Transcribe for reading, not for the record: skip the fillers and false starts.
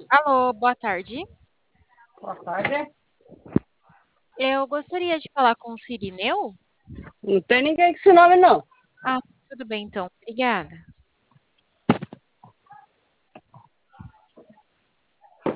Alô, boa tarde. Boa tarde. Eu gostaria de falar com o Cirineu. Não tem ninguém com esse nome, não. Ah, tudo bem então, obrigada.